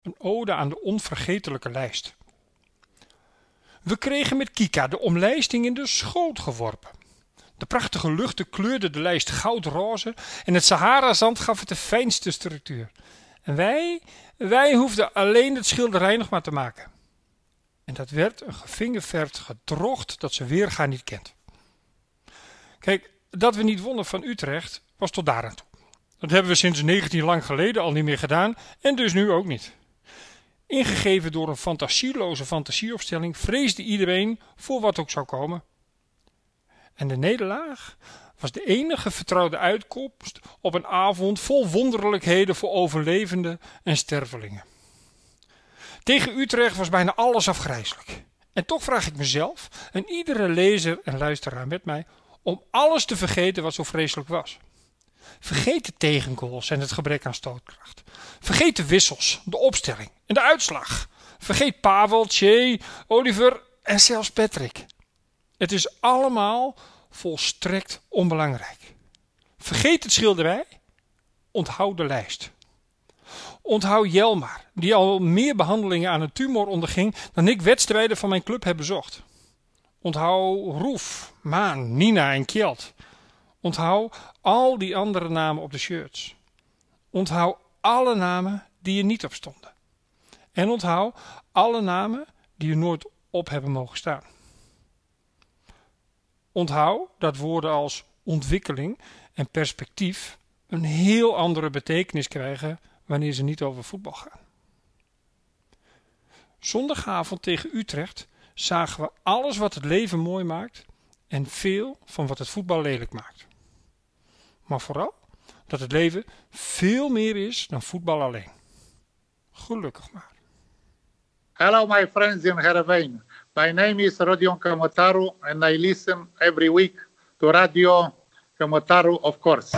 Een ode aan de onvergetelijke lijst. We kregen met Kika de omlijsting in de schoot geworpen. De prachtige luchten kleurden de lijst goudroze en het Sahara-zand gaf het de fijnste structuur. En wij hoefden alleen het schilderij nog maar te maken. En dat werd een gevingerverfd gedrocht dat ze weerga niet kent. Kijk, dat we niet wonnen van Utrecht was tot daaraan toe. Dat hebben we sinds 19 lang geleden al niet meer gedaan en dus nu ook niet. Ingegeven door een fantasieloze fantasieopstelling vreesde iedereen voor wat ook zou komen. En de nederlaag was de enige vertrouwde uitkomst op een avond vol wonderlijkheden voor overlevenden en stervelingen. Tegen Utrecht was bijna alles afgrijselijk. En toch vraag ik mezelf en iedere lezer en luisteraar met mij om alles te vergeten wat zo vreselijk was. Vergeet de tegengoals en het gebrek aan stootkracht. Vergeet de wissels, de opstelling en de uitslag. Vergeet Pavel, Che, Oliver en zelfs Patrick. Het is allemaal volstrekt onbelangrijk. Vergeet het schilderij, onthoud de lijst. Onthoud Jelmar, die al meer behandelingen aan een tumor onderging dan ik wedstrijden van mijn club heb bezocht. Onthoud Roef, Maan, Nina en Kjeld. Onthoud al die andere namen op de shirts. Onthoud alle namen die er niet op stonden. En onthoud alle namen die er nooit op hebben mogen staan. Onthoud dat woorden als ontwikkeling en perspectief een heel andere betekenis krijgen wanneer ze niet over voetbal gaan. Zondagavond tegen Utrecht zagen we alles wat het leven mooi maakt en veel van wat het voetbal lelijk maakt. Maar vooral dat het leven veel meer is dan voetbal alleen. Gelukkig maar. Hello, my friends in Heerenveen. My name is Rodion Kamotaru and I listen every week to Radio Kamotaru, of course.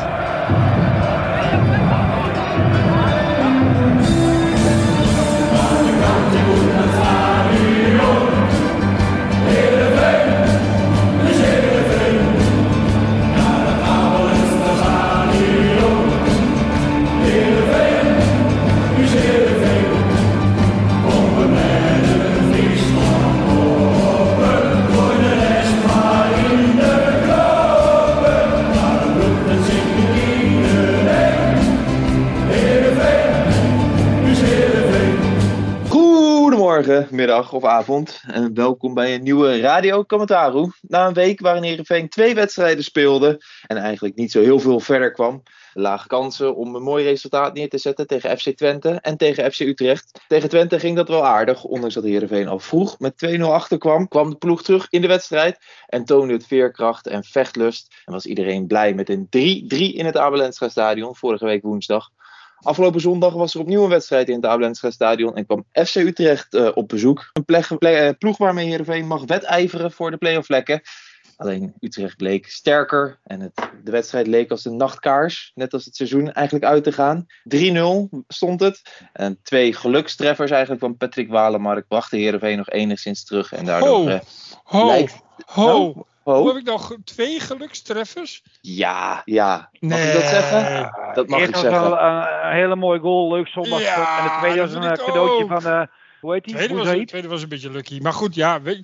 Goedemorgen, middag of avond en welkom bij een nieuwe Radio Kamotaru. Na een week waarin Heerenveen 2 wedstrijden speelde en eigenlijk niet zo heel veel verder kwam. Lage kansen om een mooi resultaat neer te zetten tegen FC Twente en tegen FC Utrecht. Tegen Twente ging dat wel aardig, ondanks dat Heerenveen al vroeg met 2-0 achterkwam. Kwam de ploeg terug in de wedstrijd en toonde het veerkracht en vechtlust. En was iedereen blij met een 3-3 in het Abel Enstra Stadion vorige week woensdag. Afgelopen zondag was er opnieuw een wedstrijd in het Abel Enstra Stadion en kwam FC Utrecht op bezoek. Een ploeg waarmee Heerenveen mag wedijveren voor de play-off vlekken. Alleen Utrecht bleek sterker en de wedstrijd leek als een nachtkaars. Net als het seizoen eigenlijk uit te gaan. 3-0 stond het. En 2 gelukstreffers eigenlijk van Patrick Walemark brachten Heerenveen nog enigszins terug. En daardoor lijkt... Hoe heb ik nog 2 gelukstreffers? Ja. Mag ik dat zeggen? Dat mag ik zeggen. Was een hele mooie goal, leuk zondag. Ja, en de tweede was een cadeautje ook. van, hoe heet die? De tweede was een beetje lucky. Maar goed,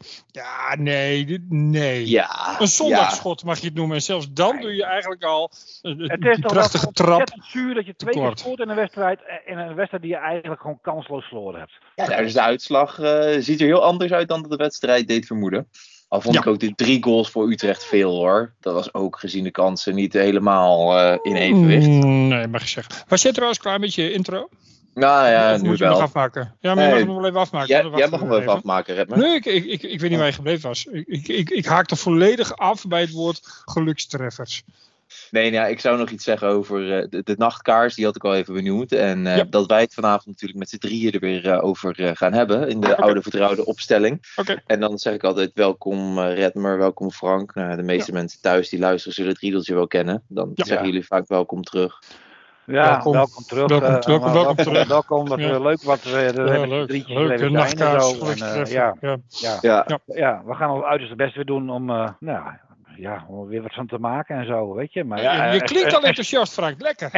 nee. Ja. Een zondagschot mag je het noemen. En zelfs dan doe je eigenlijk al Het is die toch prachtige trap. ontzettend zuur dat je 2 keer scoort in een wedstrijd die je eigenlijk gewoon kansloos verloren hebt. Ja, dus de uitslag ziet er heel anders uit dan dat de wedstrijd deed vermoeden. Al vond ik ook de 3 goals voor Utrecht veel hoor. Dat was ook gezien de kansen niet helemaal in evenwicht. Nee, mag je zeggen. Was jij trouwens klaar met je intro? Nou ja, of nu moet je wel. nog afmaken? Ja, maar je mag hem wel even afmaken. Jij mag hem wel even afmaken, Redmer. Nee, ik weet niet waar je gebleven was. Ik haakte volledig af bij het woord gelukstreffers. Nee, ik zou nog iets zeggen over de nachtkaars. Die had ik al even benoemd. En dat wij het vanavond natuurlijk met z'n drieën er weer over gaan hebben. In de oude vertrouwde opstelling. En dan zeg ik altijd welkom Redmer, welkom Frank. Nou, de meeste mensen thuis die luisteren zullen het riedeltje wel kennen. Dan zeggen jullie vaak welkom terug. Ja, welkom terug. Welkom terug. Welkom, dat leuk wat we hebben. Leuk, nachtkaars. Ja, we gaan ons uiterste best weer doen om om weer wat van te maken en zo, weet je. Maar, Ja, je klinkt al enthousiast, Frank. Lekker.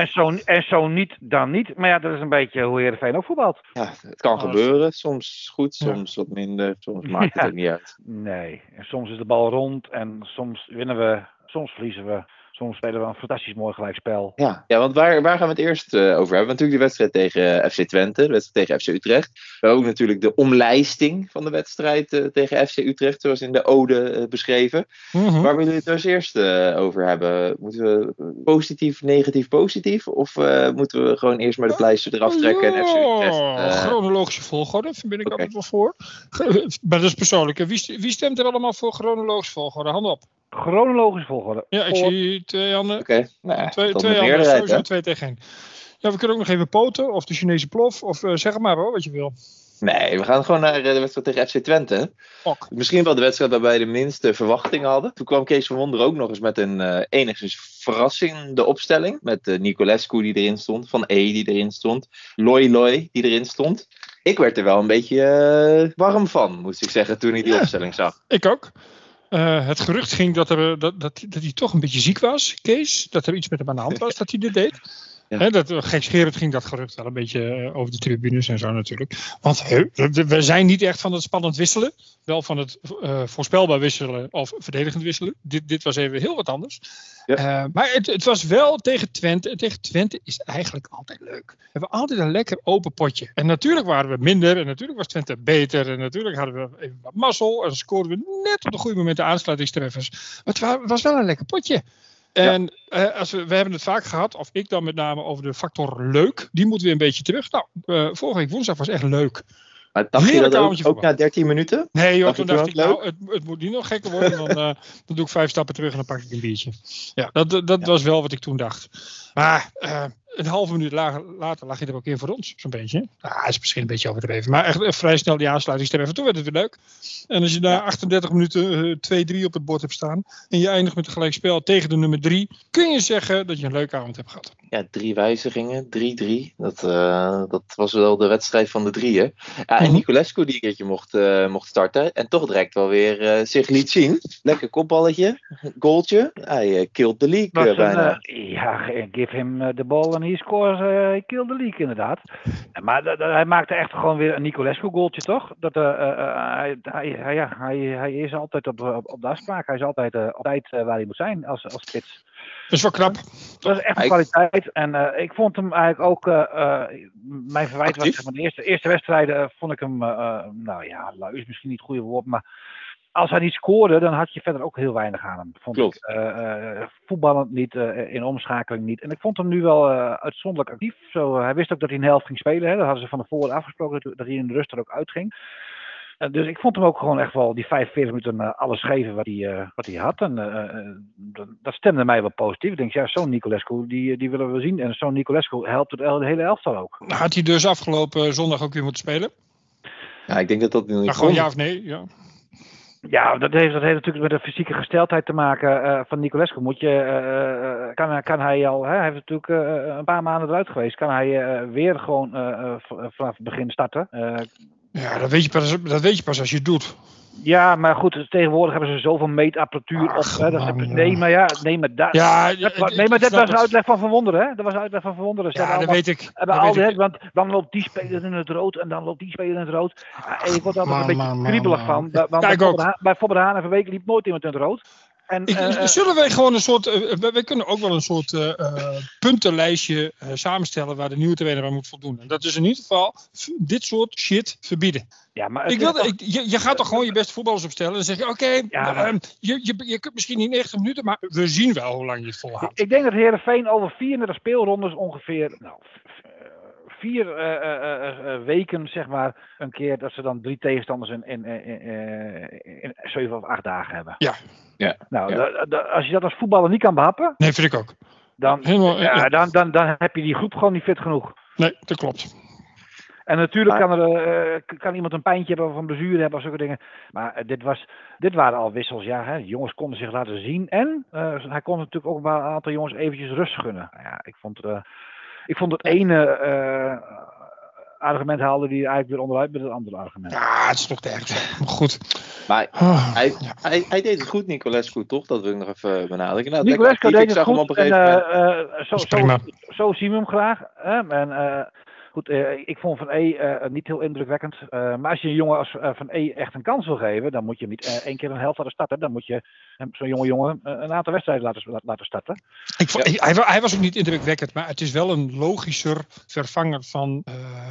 En zo niet, dan niet. Maar ja, dat is een beetje hoe Heerenveen ook voetbalt. Ja, het kan gebeuren. Soms goed, soms wat minder. Soms maakt het ook niet uit. Nee, en soms is de bal rond en soms winnen we, soms verliezen we. Soms spelen we een fantastisch mooi gelijkspel. Ja, want waar gaan we het eerst over hebben? Natuurlijk de wedstrijd tegen FC Twente, de wedstrijd tegen FC Utrecht. We hebben ook natuurlijk de omlijsting van de wedstrijd tegen FC Utrecht, zoals in de ode beschreven. Mm-hmm. Waar willen we het dus eerst over hebben? Moeten we positief, negatief, positief? Of moeten we gewoon eerst maar de pleister eraf trekken en FC Utrecht? Chronologische volgorde, daar ben ik altijd wel voor. Maar dat is persoonlijk. Wie stemt er allemaal voor chronologische volgorde? Hand op. Chronologische volgorde. Ja, ik zie 2 handen. Oké. Twee handen, sowieso 2 tegen 1. Ja, we kunnen ook nog even poten, of de Chinese plof, of zeg het maar hoor, wat je wil. Nee, we gaan gewoon naar de wedstrijd tegen FC Twente. Ok. Misschien wel de wedstrijd waarbij wij de minste verwachtingen hadden. Toen kwam Kees van Wonderen ook nog eens met een enigszins verrassende opstelling. Met Nicolescu die erin stond, Van die erin stond, Loi die erin stond. Ik werd er wel een beetje warm van, moest ik zeggen, toen ik die opstelling zag. Ik ook. Het gerucht ging dat hij toch een beetje ziek was, Kees. Dat er iets met hem aan de hand was, dat hij dit deed. Ja. Gekscherend ging dat gerucht wel een beetje over de tribunes en zo natuurlijk. Want we zijn niet echt van het spannend wisselen. Wel van het voorspelbaar wisselen of verdedigend wisselen. Dit was even heel wat anders. Ja. Maar het was wel tegen Twente. En tegen Twente is eigenlijk altijd leuk. We hebben altijd een lekker open potje. En natuurlijk waren we minder. En natuurlijk was Twente beter. En natuurlijk hadden we even wat mazzel. En dan scoorden we net op de goede moment de aansluitingstreffers. Maar het was wel een lekker potje. En we hebben het vaak gehad, of ik dan met name, over de factor leuk. Die moeten we een beetje terug. Nou, vorige week woensdag was echt leuk. Maar dacht je dat ook na 13 minuten? Nee joh, toen dacht ik, nou, het moet niet nog gekker worden. Dan doe ik 5 stappen terug en dan pak ik een biertje. Ja, dat was wel wat ik toen dacht. Maar een halve minuut later lag je er ook in voor ons, zo'n beetje. Is misschien een beetje overdreven. Maar echt vrij snel die aansluitingstreffer. Toen werd het weer leuk. En als je na 38 minuten 2-3 op het bord hebt staan. En je eindigt met een gelijkspel tegen de nummer 3. Kun je zeggen dat je een leuke avond hebt gehad. Ja, 3 wijzigingen, 3-3. Dat was wel de wedstrijd van de 3. Hè? Ja, en Nicolescu die een keertje mocht starten. En toch direct wel weer zich liet zien. Lekker kopballetje, goaltje. Hij killed the league bijna. Give him the ball and he scores, he killed the league inderdaad. Maar hij maakte echt gewoon weer een Nicolescu goaltje, toch? Hij is altijd op de afspraak. Hij is altijd op tijd waar hij moet zijn als spits. Dat is wel knap. Dat is echt een kwaliteit. En ik vond hem eigenlijk ook... mijn verwijt was, zeg maar, de eerste wedstrijden vond ik hem... lui is misschien niet het goede woord, maar... Als hij niet scoorde, dan had je verder ook heel weinig aan hem. Vond ik. Voetballend niet, in omschakeling niet. En ik vond hem nu wel uitzonderlijk actief. Hij wist ook dat hij een helft ging spelen. Hè. Dat hadden ze van tevoren afgesproken, dat hij in de rust er ook uitging. Dus ik vond hem ook gewoon echt wel die 45 minuten alles geven wat hij had. En dat stemde mij wel positief. Ik denk, zo'n Nicolescu, die willen we zien. En zo'n Nicolescu helpt het hele elftal ook. Had hij dus afgelopen zondag ook weer moeten spelen? Ja, ik denk dat niet kon. Gewoon ja of nee? Ja. Ja, dat heeft natuurlijk met de fysieke gesteldheid te maken van Nicolescu. Kan hij al, hij heeft natuurlijk een paar maanden eruit geweest, kan hij weer gewoon vanaf het begin starten? Ja, dat weet je pas als je het doet. Ja, maar goed, tegenwoordig hebben ze zoveel meetapparatuur op. Hè, dat was uitleg van Van Wonderen, hè? Dat was uitleg van Van Wonderen. Ja, dat weet ik. Want dan loopt die speler in het rood en dan loopt die speler in het rood. En ik word er altijd een beetje kriebelig van. Bij Fobber Haan en Van Weken liep nooit iemand in het rood. Zullen wij gewoon een soort... wij kunnen ook wel een soort puntenlijstje samenstellen waar de nieuwe trainer aan moet voldoen. En dat is in ieder geval dit soort shit verbieden. Ja, maar je gaat toch gewoon je beste voetballers opstellen en dan zeg je, je kunt misschien niet 90 minuten, maar we zien wel hoe lang je het volhoudt. Ik denk dat Heerenveen over 34 speelrondes ongeveer 4 weken, zeg maar, een keer dat ze dan 3 tegenstanders in 7 of 8 dagen hebben. Ja. Als je dat als voetballer niet kan behappen... Nee, vind ik ook. Dan heb je die groep gewoon niet fit genoeg. Nee, dat klopt. En natuurlijk kan iemand een pijntje hebben of een blessure hebben of zulke dingen. Maar dit waren al wissels. Ja, hè. Jongens konden zich laten zien. En hij kon natuurlijk ook wel een aantal jongens eventjes rust gunnen. Nou ja, ik vond het ene argument haalde die eigenlijk weer onderuit met het andere argument. Ja, het is nog te erg. Maar goed. Maar hij deed het goed, Niculescu, toch? Dat wil ik nog even benadrukken. Nou, Niculescu deed het goed. Op een gegeven En zo zien we hem graag. Goed, ik vond Van niet heel indrukwekkend. Maar als je een jongen als Van echt een kans wil geven, dan moet je hem niet 1 keer een helft laten starten. Dan moet je zo'n jonge jongen een aantal wedstrijden laten starten. Hij was ook niet indrukwekkend, maar het is wel een logischer vervanger van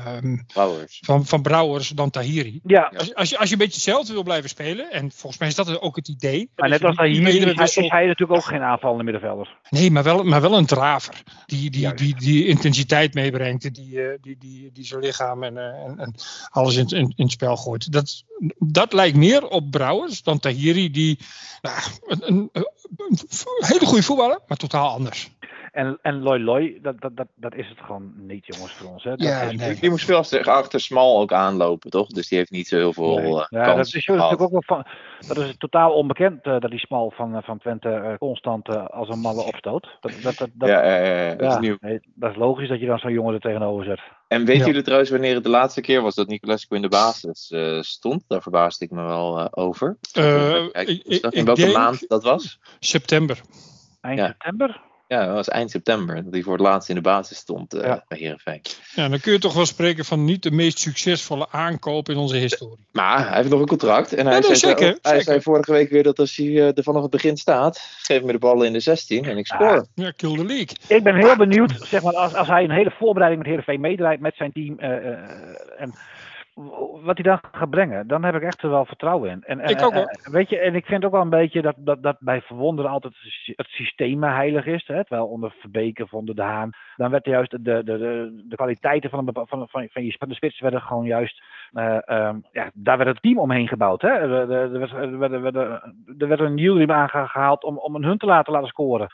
Brouwers dan Tahiri. Ja. Als je een beetje hetzelfde wil blijven spelen, en volgens mij is dat ook het idee. Maar net als Tahiri is hij natuurlijk ook geen aanvallende middelvelder. Nee, maar wel een draver. Die intensiteit meebrengt, die zijn lichaam en alles in het spel gooit. Dat lijkt meer op Brouwers dan Tahiri, die een hele goede voetballer, maar totaal anders. En Loi, dat is het gewoon niet, jongens, voor ons. Hè? Die moest veel achter Smal ook aanlopen, toch? Dus die heeft niet zo heel veel kans. Dat is natuurlijk ook wel van. Dat is totaal onbekend dat die Smal van Twente constant als een malle opstoot. Dat is nieuw. Dat is logisch dat je dan zo'n jongen er tegenover zet. En weten jullie trouwens wanneer het de laatste keer was dat Niculescu in de basis stond? Daar verbaasde ik me wel over. In welke maand dat was? September. Eind september? Ja, dat was eind september. Dat hij voor het laatst in de basis stond bij Heerenveen. Ja, dan kun je toch wel spreken van niet de meest succesvolle aankoop in onze historie. Maar hij heeft nog een contract. En hij zei vorige week weer dat als hij er vanaf het begin staat, geef me de ballen in de 16 en ik score. Ja, kill the league. Ik ben heel benieuwd, zeg maar, als hij een hele voorbereiding met Heerenveen meedraait met zijn team en wat hij dan gaat brengen, dan heb ik echt er wel vertrouwen in. Ik ook wel. Weet je, en ik vind ook wel een beetje dat bij Verwonderen altijd het systeem heilig is. Hè? Terwijl onder Verbeek of onder De Haan, dan werd juist de kwaliteiten van de spits werden gewoon juist, daar werd het team omheen gebouwd. Hè? Er werd een Yildirim aangehaald om een hun te laten scoren.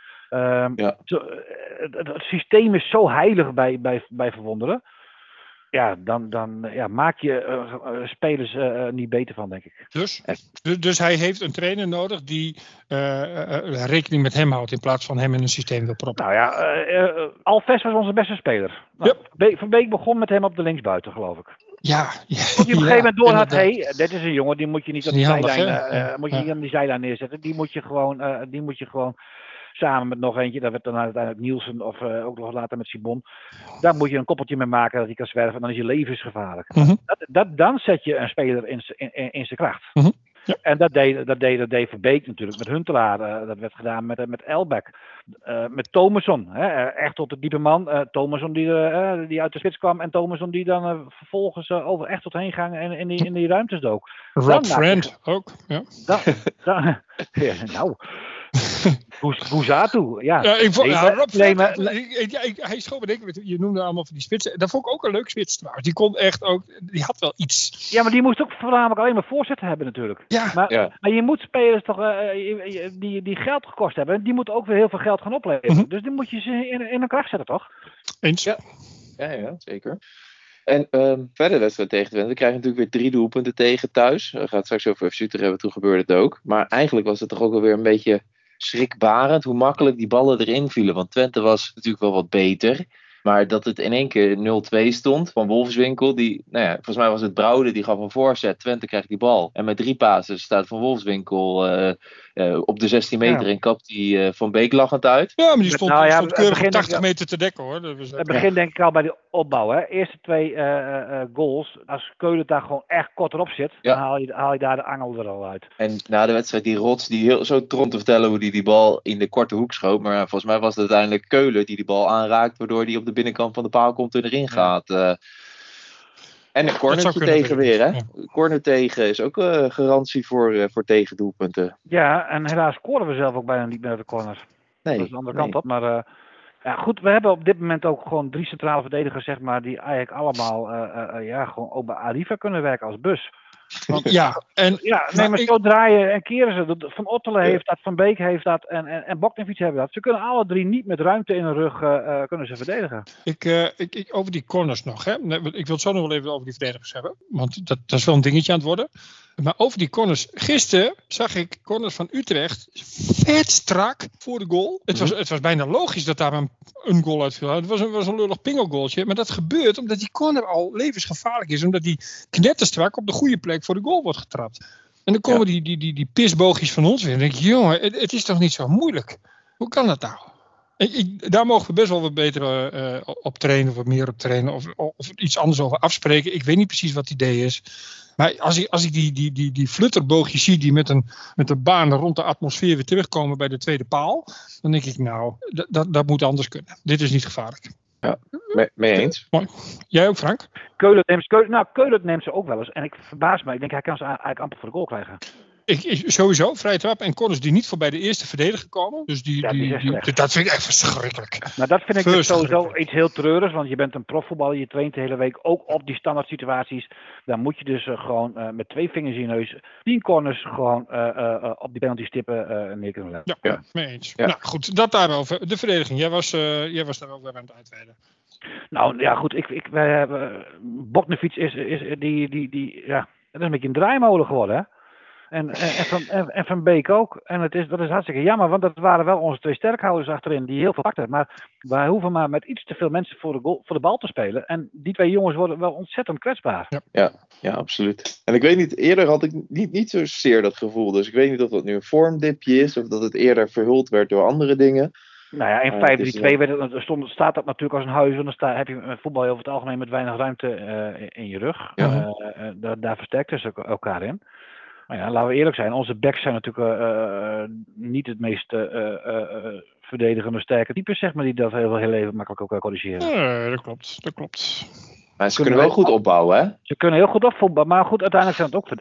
Het systeem is zo heilig bij Verwonderen. Ja, dan maak je spelers niet beter van, denk ik. Dus hij heeft een trainer nodig die rekening met hem houdt in plaats van hem in een systeem wil proppen. Nou ja, Alves was onze beste speler. Nou, Van Beek begon met hem op de linksbuiten, geloof ik. Ja. Op een gegeven moment door had, dit is een jongen, die moet je niet op de zijlijn, aan die zijlijn neerzetten. Die moet je gewoon samen met nog eentje, dat werd dan uiteindelijk Nielsen of ook nog later met Sibon. Daar moet je een koppeltje mee maken dat hij kan zwerven en dan is je levensgevaarlijk. Mm-hmm. Dan zet je een speler in zijn kracht. Mm-hmm. Ja. En dat deed Verbeek natuurlijk met Huntelaar. Dat werd gedaan met Elbeck. Met Thomasson. Echt tot de diepe man. Thomasson die uit de spits kwam. En Thomasson die dan vervolgens over echt tot heen ging en in die ruimtes dook. Rob Friend ook. Ja. Nou... Bouzatu, ja. Hij schoot me denken, je noemde allemaal van die spitsen. Dat vond ik ook een leuk spits trouwens. Die kon echt ook, die had wel iets. Ja, maar die moest ook voornamelijk alleen maar voorzetten hebben natuurlijk. Ja. Maar je moet spelers toch, die geld gekost hebben, die moeten ook weer heel veel geld gaan opleveren. Mm-hmm. Dus die moet je ze in een kracht zetten, toch? Eens. Ja, zeker. En verder wedstrijd tegen Twente. We krijgen natuurlijk weer 3 doelpunten tegen thuis. We gaan het straks over FC Utrecht hebben, toen gebeurde het ook. Maar eigenlijk was het toch ook wel weer een beetje schrikbarend hoe makkelijk die ballen erin vielen. Want Twente was natuurlijk wel wat beter. Maar dat het in één keer 0-2 stond van Wolfswinkel. Volgens mij was het Brouwde, die gaf een voorzet. Twente krijgt die bal. En met 3 pases staat Van Wolfswinkel op de 16 meter en kapt die Van Beek lachend uit. Ja, maar die stond keurig 80 meter te dekken, hoor. Het begint denk ik al bij de opbouw. Hè. Eerste 2 goals. Als Keulen daar gewoon echt kort erop zit, dan haal je daar de angel er al uit. En na de wedstrijd die Rots, die heel zo trots te vertellen hoe die bal in de korte hoek schoot. Maar volgens mij was het uiteindelijk Keulen die bal aanraakt, waardoor die op de binnenkant van de paal komt en erin gaat. En een cornertje tegen weer, hè? Ja. Corner tegen is ook garantie voor tegendoelpunten. Ja, en helaas scoren we zelf ook bijna niet meer uit de corner. Nee. Dat is de andere kant op. Maar goed, we hebben op dit moment ook gewoon 3 centrale verdedigers, zeg maar, die eigenlijk allemaal gewoon ook bij Arriva kunnen werken als bus. Want, maar zo draaien en keren ze. Van Ottelen heeft dat, Van Beek heeft dat en Boknevic hebben dat. Ze kunnen alle 3 niet met ruimte in hun rug kunnen ze verdedigen. Ik over die corners nog. Hè? Ik wil het zo nog wel even over die verdedigers hebben. Want dat is wel een dingetje aan het worden. Maar over die corners. Gisteren zag ik corners van Utrecht vet strak voor de goal. Het was bijna logisch dat daar een goal uitviel. Het was een lullig pingelgoaltje. Maar dat gebeurt omdat die corner al levensgevaarlijk is. Omdat die knetterstrak op de goede plek voor de goal wordt getrapt. En dan komen die pisboogjes van ons weer. En dan denk ik, jongen, het is toch niet zo moeilijk? Hoe kan dat nou? Daar mogen we best wel wat beter op trainen. Of wat meer op trainen. Of iets anders over afspreken. Ik weet niet precies wat het idee is. Maar als ik die flutterboogjes zie die met een baan rond de atmosfeer weer terugkomen bij de tweede paal. Dan denk ik, nou, dat moet anders kunnen. Dit is niet gevaarlijk. Ja, mee eens. Mooi. Jij ook, Frank? Keulen neemt ze ook wel eens. En ik verbaas me. Ik denk, hij kan ze eigenlijk amper voor de goal krijgen. Sowieso, vrije trap en corners die niet voorbij de eerste verdediger komen. Dus dat vind ik echt verschrikkelijk. Nou, dat vind ik dus sowieso iets heel treurigs. Want je bent een profvoetballer, je traint de hele week ook op die standaard situaties. Dan moet je dus gewoon met 2 vingers in je neus 10 corners gewoon op die penalty stippen neer kunnen leggen. Ja, mee eens. Ja. Nou goed, dat daarover. De verdediging, jij was daar ook weer aan het uitweiden. Nou ja, goed. Wij hebben Bogdanovic is die ja, dat is een beetje een draaimolen geworden, hè? En Van Beek ook. En dat is hartstikke jammer, want dat waren wel onze 2 sterkhouders achterin die heel veel pakten. Maar wij hoeven maar met iets te veel mensen voor de bal te spelen. En die 2 jongens worden wel ontzettend kwetsbaar. Ja, absoluut. En ik weet niet, eerder had ik niet zozeer dat gevoel. Dus ik weet niet of dat nu een vormdipje is of dat het eerder verhuld werd door andere dingen. Nou ja, in 5-3-2 staat dat natuurlijk als een huis. En dan heb je met voetbal over het algemeen met weinig ruimte in je rug. Ja. Daar versterken ze elkaar in. Nou ja, laten we eerlijk zijn, onze backs zijn natuurlijk niet het meest verdedigende sterke types, zeg maar, die dat heel even makkelijk ook corrigeren. Nee, dat klopt. Maar ze kunnen wel goed opbouwen, hè? Ze kunnen heel goed opvoetballen, maar goed, uiteindelijk zijn het ook.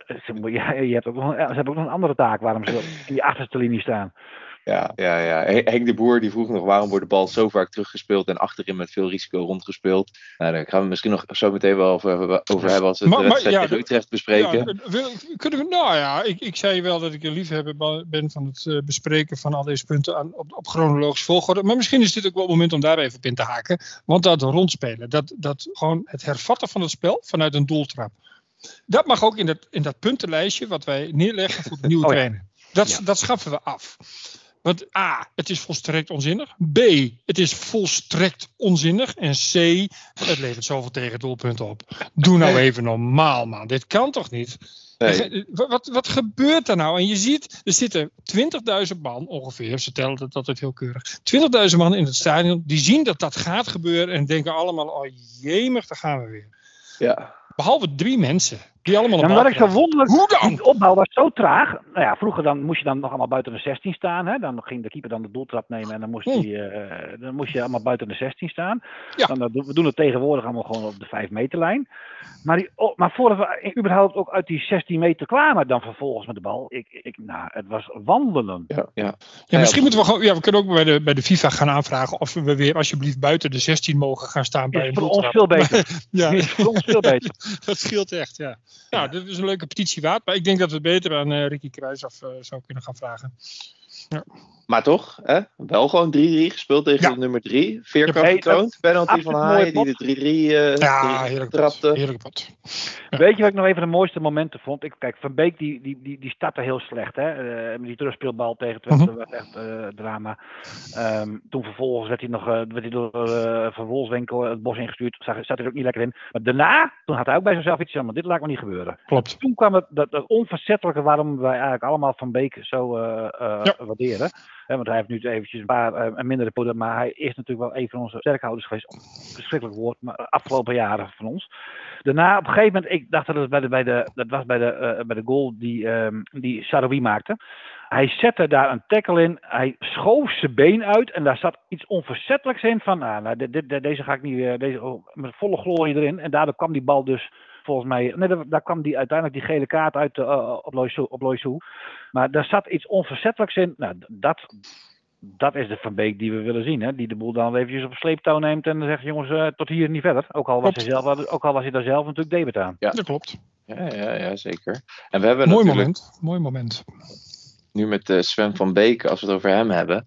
Ze hebben ook nog een andere taak waarom ze in die achterste linie staan. Ja. Henk de Boer die vroeg nog waarom wordt de bal zo vaak teruggespeeld en achterin met veel risico rondgespeeld. Nou, daar gaan we misschien nog zo meteen wel over hebben als we de wedstrijd tegen Utrecht bespreken. Ik zei wel dat ik een liefhebber ben van het bespreken van al deze punten op chronologisch volgorde. Maar misschien is dit ook wel het moment om daar even op in te haken. Want dat rondspelen, dat gewoon het hervatten van het spel vanuit een doeltrap. Dat mag ook in dat puntenlijstje wat wij neerleggen voor de nieuwe trainer. Dat schaffen we af. Want A, het is volstrekt onzinnig. B, het is volstrekt onzinnig. En C, het levert zoveel tegendoelpunten op. Doe nou even normaal, man. Dit kan toch niet? Nee. Wat gebeurt er nou? En je ziet, er zitten 20.000 man ongeveer. Ze tellen dat altijd heel keurig. 20.000 man in het stadion. Die zien dat gaat gebeuren. En denken allemaal, oh jemig, daar gaan we weer. Ja. Behalve 3 mensen. Die allemaal ja, maar wat ik zo wonderlijk. Hoe dan? Die opbouw was zo traag. Nou ja, vroeger dan moest je dan nog allemaal buiten de 16 staan. Hè? Dan ging de keeper dan de doeltrap nemen. En dan moest je allemaal buiten de 16 staan. Ja. We doen het tegenwoordig allemaal gewoon op de 5 meterlijn. Maar voordat we überhaupt ook uit die 16 meter kwamen dan vervolgens met de bal. Het was wandelen. Ja, misschien moeten we gewoon. Ja, we kunnen ook bij de FIFA gaan aanvragen of we weer alsjeblieft buiten de 16 mogen gaan staan bij een doeltrap. Is voor ons veel beter. Is voor ons veel beter. Dat scheelt echt, ja. Nou, dit is een leuke petitie waard. Maar ik denk dat we het beter aan Ricky Kruijshof zou kunnen gaan vragen. Ja. Maar toch, wel gewoon 3-3 gespeeld tegen de nummer 3. Veerkracht getoond. Penalty van Haaien die de 3-3 trapte. Heerlijk pot. Ja. Weet je wat ik nog even de mooiste momenten vond? Kijk, Van Beek die startte heel slecht. Hè? Met die terugspeelbal tegen Twente was echt drama. Toen vervolgens werd hij door Van Wolfswinkel het bos ingestuurd. Zat hij er ook niet lekker in. Maar daarna, toen had hij ook bij zichzelf iets van, maar dit laat me niet gebeuren. Klopt. Toen kwam dat onverzettelijke waarom wij eigenlijk allemaal Van Beek zo waarderen. Want hij heeft nu eventjes een paar mindere poeder, maar hij is natuurlijk wel een van onze sterkhouders geweest. Verschrikkelijk woord, maar afgelopen jaren van ons. Daarna, op een gegeven moment, ik dacht dat het bij de goal die Saroui maakte. Hij zette daar een tackle in, hij schoof zijn been uit en daar zat iets onverzettelijks in van, deze ga ik niet weer, met volle glorie erin. En daardoor kwam die bal dus volgens mij, daar kwam uiteindelijk die gele kaart uit op Loiseau. Maar daar zat iets onverzettelijks in. Nou, dat is de Van Beek die we willen zien. Hè? Die de boel dan eventjes op sleeptouw neemt en dan zegt, jongens, tot hier niet verder. Ook al was hij daar zelf natuurlijk debet aan. Ja, dat klopt. Ja, zeker. En we hebben Mooi moment. Nu met Sven van Beek, als we het over hem hebben.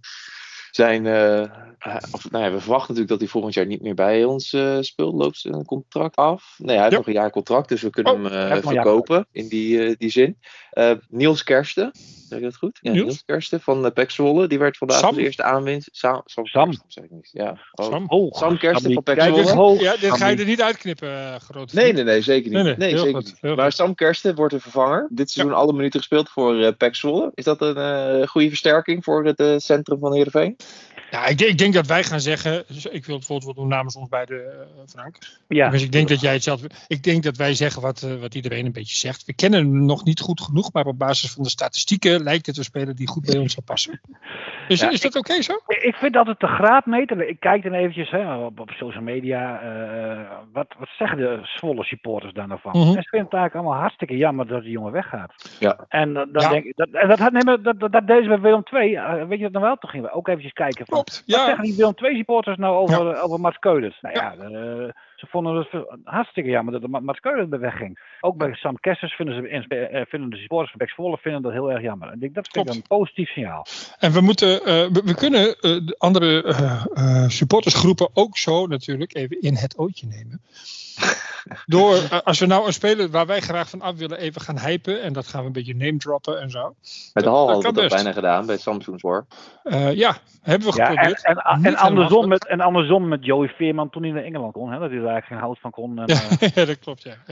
We verwachten natuurlijk dat hij volgend jaar niet meer bij ons speelt. Loopt zijn contract af. Nee, hij heeft nog een jaar contract, dus we kunnen hem verkopen in die zin. Niels Kersten. Zeg ik dat goed? Ja, Niels? Niels Kersten van PEC Zwolle. Die werd vandaag Sam? als eerste aanwinst. Sam. Sam. Zeg ik niet. Ja. Oh. Sam. Sam Kersten van PEC Kijk eens Zwolle. hoog. Ja, dit ga je Sammy. er niet uitknippen, grote Nee, vriend. zeker niet. Nee, Nee, heel zeker goed, niet. heel Maar goed. Sam Kersten wordt de vervanger. Dit seizoen alle minuten gespeeld voor PEC Zwolle. Is dat een goede versterking voor het centrum van Heerenveen? Ja, ik denk dat wij gaan zeggen, dus ik wil het woord wel doen namens ons beiden, Frank. Ja. Dus ik denk dat jij hetzelfde. Ik denk dat wij zeggen wat iedereen een beetje zegt. We kennen hem nog niet goed genoeg, maar op basis van de statistieken lijkt het een speler die goed bij ons zal passen. Is dat oké zo? Ik vind dat het de graadmeter. Ik kijk dan eventjes op social media. Wat zeggen de Zwolle supporters daar nou van? Mhm. En ze vinden het eigenlijk allemaal hartstikke jammer dat die jongen weggaat. Ja. En dan Ja. denk ik, dat deden ze bij Willem II. Weet je dat nou wel? Toen gingen we ook eventjes kijken van. Klopt. Wat Ja. zeggen die Willem II supporters nou over Mats Keulers? Nou ja, ze vonden het hartstikke jammer dat Mats Keulers er wegging. Ook bij Sam Kessers vinden de supporters van PEC Zwolle vinden dat heel erg jammer. En ik denk, dat vind ik Klopt. een positief signaal. En we moeten, we kunnen de andere supportersgroepen ook zo natuurlijk even in het ootje nemen. Door, als we nou een speler waar wij graag van af willen even gaan hypen. En dat gaan we een beetje name droppen en zo. Met Dat Hal kan hadden we dat best. bijna gedaan bij Samsung. Ja, hebben we Ja, geprobeerd. en Niet andersom met Joey Veerman toen hij naar Engeland kon. Hè, dat hij er eigenlijk geen hout van kon. En, Ja, dat klopt, ja.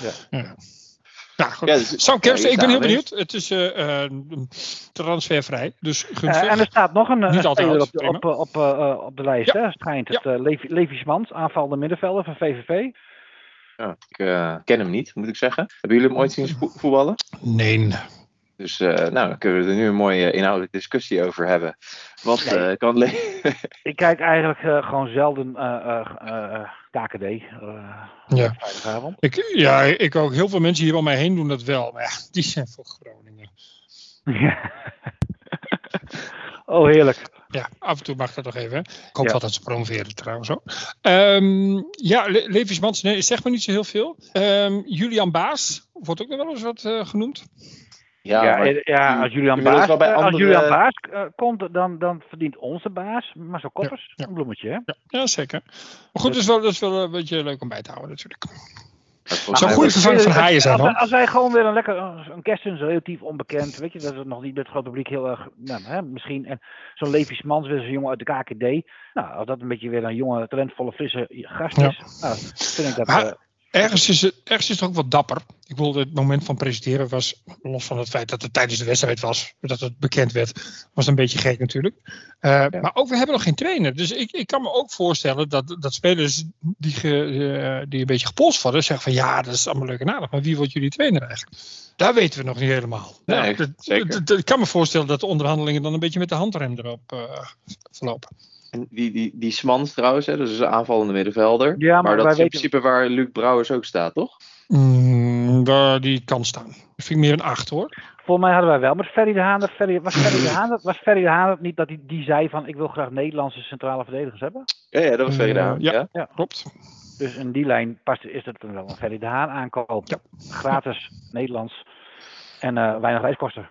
Nou, goed. Ja, dus- Sam Kersten, ik ben heel ja, benieuwd. Het is transfervrij, dus gunstig. en er staat nog een Niet altijd speler oud, op de lijst. Ja. Hè, schijnt het. Levi Smans, aanvallende middenvelder van VVV. Ja, ik ken hem niet, moet ik zeggen. Hebben jullie hem ooit zien voetballen? Nee. Dus dan kunnen we er nu een mooie inhoudelijke discussie over hebben. Wat kan Ik kijk eigenlijk gewoon zelden KKD. Ja. Vrijdagavond. Ik ook. Heel veel mensen hier om mij heen doen dat wel. Maar ja, die zijn voor Groningen. Ja. Oh, heerlijk. Ja, af en toe mag dat toch even. Hè? Ik hoop Ja. wel dat ze promoveren trouwens ook. Levi Smans, nee, zeg maar niet zo heel veel. Julian Baas wordt ook nog wel eens wat genoemd. Als Julian Baas komt, dan verdient onze baas Marcel Koppers een bloemetje. Hè? Ja, zeker. Maar goed, dat is wel een beetje leuk om bij te houden natuurlijk. Zou Zou een goede vervanger van Haaien zijn hoor. Als wij gewoon weer een Kerstens relatief onbekend, weet je, dat is nog niet met het grote publiek heel erg, misschien. En zo'n Levi Smans, weer zo'n jongen uit de KKD. Nou, als dat een beetje weer een jonge, talentvolle, frisse gast is, nou, vind ik dat... Maar ergens is het ook wat dapper. Ik bedoel, het moment van presenteren was, los van het feit dat het tijdens de wedstrijd was, dat het bekend werd, was een beetje gek natuurlijk. Maar ook, we hebben nog geen trainer. Dus ik kan me ook voorstellen dat spelers die een beetje gepolst worden, zeggen van ja, dat is allemaal leuk en aardig, maar wie wordt jullie trainer eigenlijk? Daar weten we nog niet helemaal. Nee, zeker. Ik kan me voorstellen dat de onderhandelingen dan een beetje met de handrem erop verlopen. En die Smans trouwens, hè, dat is een aanvallende middenvelder. Ja, maar dat is in weten... principe waar Luc Brouwers ook staat, toch? Waar die kan staan. Dat vind ik meer een 8 hoor. Volgens mij hadden wij wel met Ferry de Haan. Was Ferry de Haan het niet dat die zei van ik wil graag Nederlandse centrale verdedigers hebben? Ja, dat was Ferry de Haan. Ja, Ja. klopt. Dus in die lijn is dat dan wel een Ferry de Haan aankoop. Ja. Gratis Nederlands en weinig reiskosten.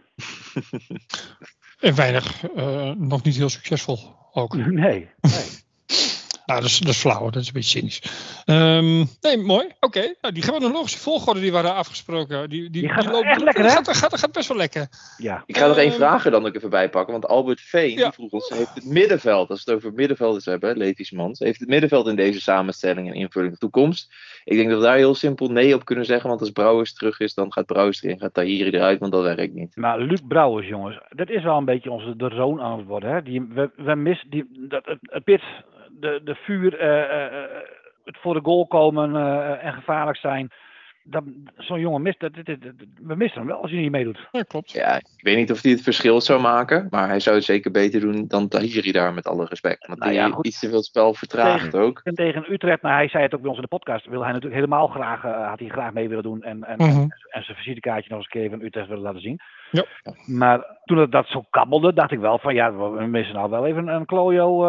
En weinig, nog niet heel succesvol ook. Nee. Nou, dat is flauw, dat is een beetje cynisch. Nee, mooi. Oké. Nou, die chronologische volgorde die waren afgesproken. Die gaat loopt echt lekker, hè? Gaat best wel lekker. Ja. Ik ga nog één vraag er dan ook even bij pakken. Want Albert Veen Ja. die vroeg ons, heeft het middenveld, als we het over middenvelders hebben, Levi Smans, heeft het middenveld in deze samenstelling en invulling de toekomst? Ik denk dat we daar heel simpel nee op kunnen zeggen. Want als Brouwers terug is, dan gaat Brouwers erin, gaat Tahiri eruit, want dat werkt niet. Maar Luc Brouwers, jongens, dat is wel een beetje de zoon aan het worden. Hè? We missen het pit, de vuur, het voor de goal komen en gevaarlijk zijn. Zo'n jongen we missen hem wel als hij niet meedoet. Ja, klopt. Ja, ik weet niet of hij het verschil zou maken. Maar hij zou het zeker beter doen dan Tahiri daar, met alle respect. Want Nou ja, die goed. iets te veel spel vertraagt ook. En tegen Utrecht, nou, hij zei het ook bij ons in de podcast, wil hij natuurlijk helemaal graag, had hij graag mee willen doen en zijn visitekaartje nog eens een keer van Utrecht willen laten zien. Ja. Maar toen dat zo kabbelde, dacht ik wel van ja, we missen nou wel even een klojo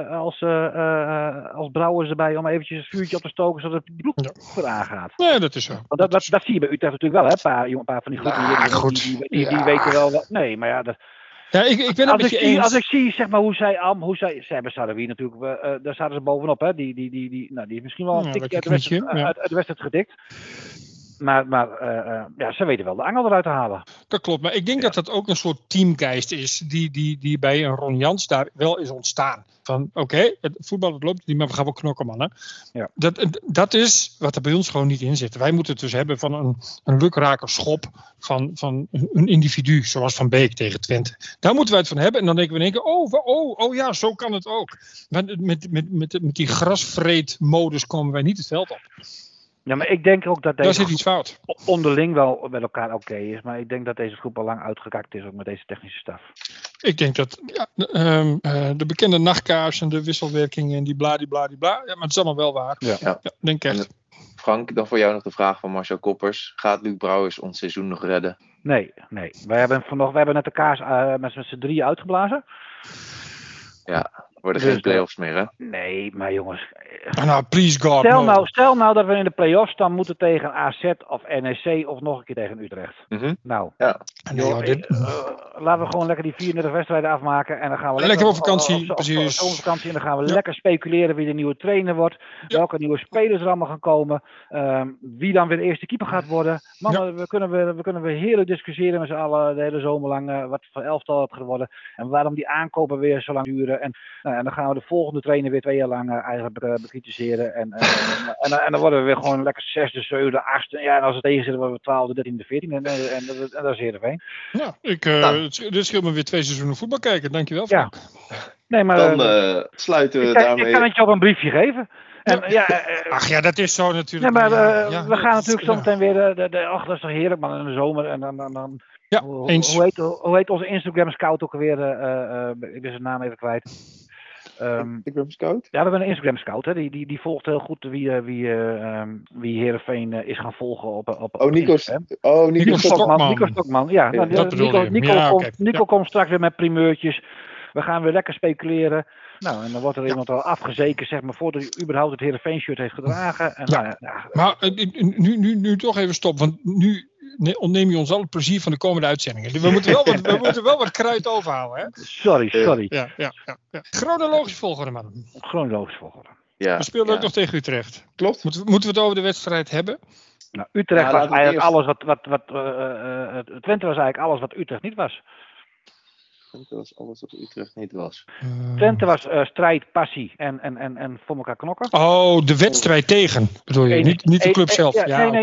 als Brouwers erbij om eventjes een vuurtje op te stoken zodat die ploeg goed aangaat. Nee, dat is zo. Want dat zie je bij Utrecht natuurlijk wel, hè? Een paar van die groepen die weten wel wat. Nee, maar ja, Ja, ik ben het met je eens. als ik zie, zeg maar, hoe zij hebben Sarawi natuurlijk, daar zaten ze bovenop, hè? Die is misschien wel een tikje uit de wedstrijd gedikt. Maar ze weten wel de angel eruit te halen. Dat klopt, maar ik denk dat dat ook een soort teamgeist is die bij een Ron Jans daar wel is ontstaan. Van oké, het voetbal het loopt niet, maar we gaan wel knokken, mannen. Ja. Dat is wat er bij ons gewoon niet in zit. Wij moeten het dus hebben van een lukrake schop van een individu, zoals Van Beek tegen Twente. Daar moeten wij het van hebben en dan denken we in één keer, oh ja, zo kan het ook. Maar met die grasvreet-modus komen wij niet het veld op. Ja, maar ik denk ook dat Daar deze zit iets fout. onderling wel met elkaar oké is. Maar ik denk dat deze groep al lang uitgekakt is, ook met deze technische staf. Ik denk dat de bekende nachtkaars en de wisselwerking en die bladibladibla. Ja, maar het is allemaal wel waar. Ja. Denk ik echt. Frank, dan voor jou nog de vraag van Marcel Koppers. Gaat Luc Brouwers ons seizoen nog redden? Nee. Wij hebben net de kaars met z'n drieën uitgeblazen. Ja, worden Dus, geen play-offs meer, hè? Nee, maar jongens. Nou, please God. Stel nou dat we in de play-offs dan moeten tegen AZ of NEC of nog een keer tegen Utrecht. Mhm. Nou, Ja. laten we gewoon lekker die 34 wedstrijden afmaken. En dan gaan we Lekker op vakantie, precies. Zomervakantie. En dan gaan we lekker speculeren wie de nieuwe trainer wordt. Welke nieuwe spelers er allemaal gaan komen. Wie dan weer de eerste keeper gaat worden. Mannen, we kunnen weer heerlijk discussiëren met z'n allen de hele zomer lang. Wat voor elftal het gaat worden. En waarom die aankopen weer zo lang duren. En dan gaan we de volgende trainer weer 2 jaar lang eigenlijk bekritiseren. En dan worden we weer gewoon lekker 6e, 7e, 8e. Ja, en als het tegen zit, worden we 12e, 13e, 14e. En dat is Heerenveen. Ja, dit scheelt me weer 2 seizoenen voetbal kijken. Dankjewel, Frank. Ja. Nee, maar Dan sluiten we daarmee. Ik kan het je op een briefje geven. En, Ach ja, dat is zo natuurlijk. Nee, maar we gaan natuurlijk zometeen weer. Dat is toch heerlijk, man, in de zomer. En dan ja, eens. Hoe heet onze Instagram scout ook alweer? Ik ben zijn naam even kwijt. Instagram scout? Ja, we hebben een Instagram scout. Hè. Die volgt heel goed wie Heerenveen is gaan volgen op Nico Stokman. Nico Stokman. Ja, Nico komt straks weer met primeurtjes. We gaan weer lekker speculeren. Nou, en dan wordt er iemand al afgezekerd, zeg maar, voordat hij überhaupt het Heerenveen-shirt heeft gedragen. En, maar nu toch even stop, want nu ontneem je ons al het plezier van de komende uitzendingen. We moeten wel wat kruid overhouden, hè? Sorry. Ja. Chronologisch volgorde, man. Chronologisch volgorde. Ja, we speelden ook nog tegen Utrecht. Klopt. Moeten we het over de wedstrijd hebben? Nou, Utrecht was eigenlijk alles wat Twente was eigenlijk alles wat Utrecht niet was. Twente was alles wat Utrecht niet was. Twente was strijd, passie en voor elkaar knokken. Oh, de wedstrijd tegen, bedoel je? Niet de club zelf.